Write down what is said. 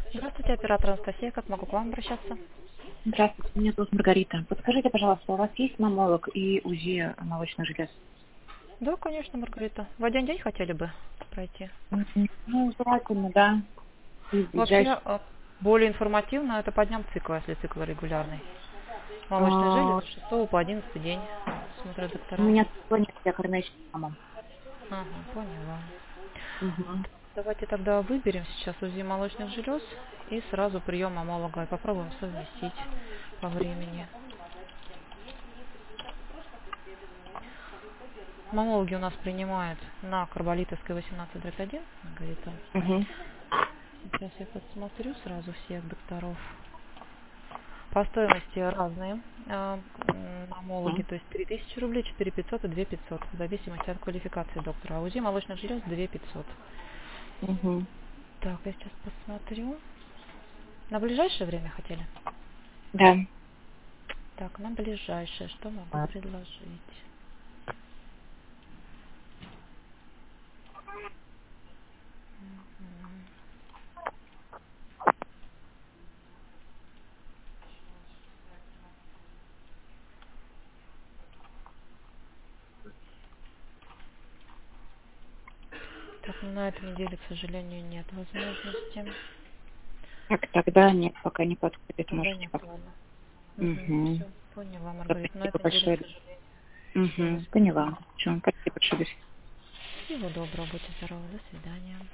Здравствуйте, оператор Анастасия. Как могу к вам обращаться? Здравствуйте, меня зовут Маргарита. Подскажите, пожалуйста, у вас есть маммолог и УЗИ молочных желез? Да, конечно, Маргарита. В один день хотели бы пройти? Ну, желательно, да. И в ближайший. Вообще, более информативно это по дням цикла, если цикл регулярный. Молочные У железы с 6 по 11 день, смотрят доктора. меня нет, я кормящая мама. Ага, поняла. Угу. Давайте тогда выберем сейчас УЗИ молочных желез и сразу прием маммолога и попробуем совместить по времени. Маммологи у нас принимают на Карболитовской 18/1, Маргарита. Угу. Сейчас я посмотрю сразу всех докторов. По стоимости разные маммологи, то есть 3000 рублей, 4500 и 2500, в зависимости от квалификации доктора. А УЗИ молочных желез 2500. Угу. Так, я сейчас посмотрю. На ближайшее время хотели? Да. Так, на ближайшее что могу предложить? Так, ну, на этой неделе, к сожалению, нет возможности. Так, тогда нет, пока не подходит, Тогда можете нет, пока. ладно. Угу. Все, поняла, Маргарита. На Спасибо этой неделе, к большое. сожалению, все Угу. расписано. Поняла. Все, спасибо большое. Всего доброго, будьте здоровы, до свидания.